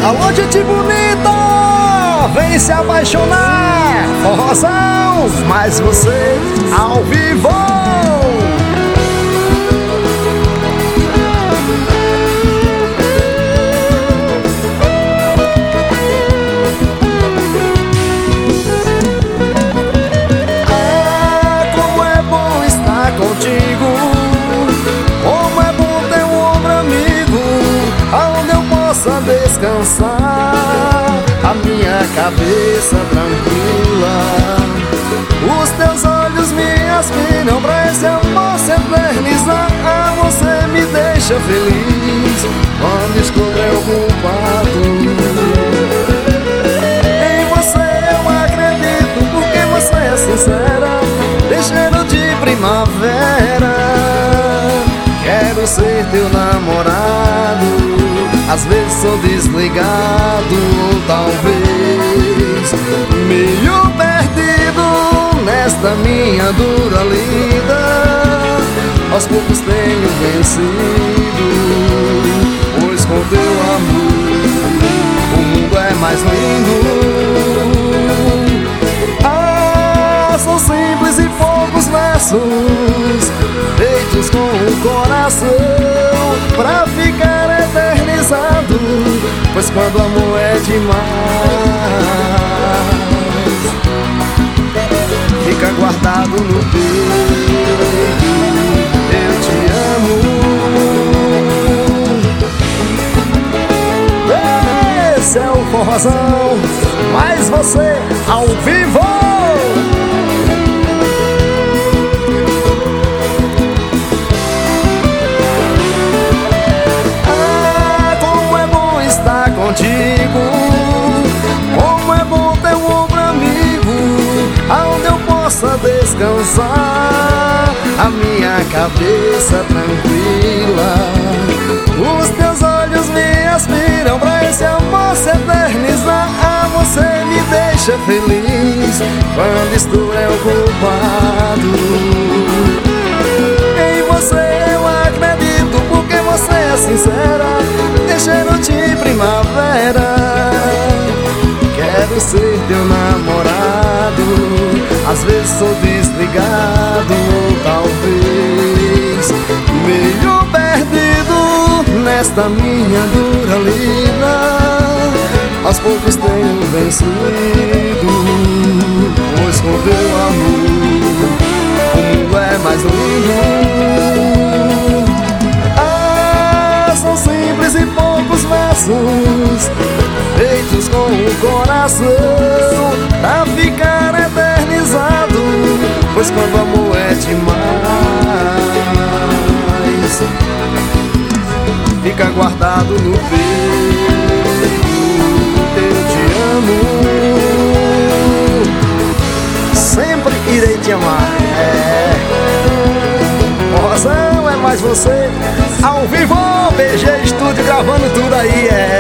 Alô, gente bonita, vem se apaixonar. Forrozão, mais você ao vivo. Ah, como é bom estar contigo. Como é bom ter um ombro amigo, aonde eu possa descansar a minha cabeça tranquila. Os teus olhos me aspiram pra esse amor se eternizar. Ah, você me deixa feliz quando estou preocupado. Em você eu acredito, porque você é sincera, tem cheiro de primavera. Quero ser teu namorado, às vezes sou desligado, ou talvez meio perdido nesta minha dura lida. Aos poucos tenho vencido, pois com teu amor o mundo é mais lindo. Ah, são simples e poucos versos feitos com o coração pra ficar eternizado, pois quando amor é demais fica guardado no peito. Eu te amo. Esse é o forrozão, mais você ao vivo. Contigo, como é bom ter um ombro amigo, aonde eu possa descansar a minha cabeça tranquila. Os teus olhos me aspiram pra esse amor se eternizar. Ah, você me deixa feliz quando estou preocupado. Em você eu acredito, porque você é sincera, tem cheiro de primavera. Quero ser teu namorado, às vezes sou desligado, ou talvez meio perdido nesta minha dura lida. Aos poucos tenho vencido, pois com teu amor o mundo é mais lindo. São simples e poucos versos feitos com o coração pra ficar eternizado, pois quando amor é demais fica guardado no peito. Eu te amo, sempre irei te amar. Forrozão é mais você ao vivo, BG Estúdio gravando tudo aí,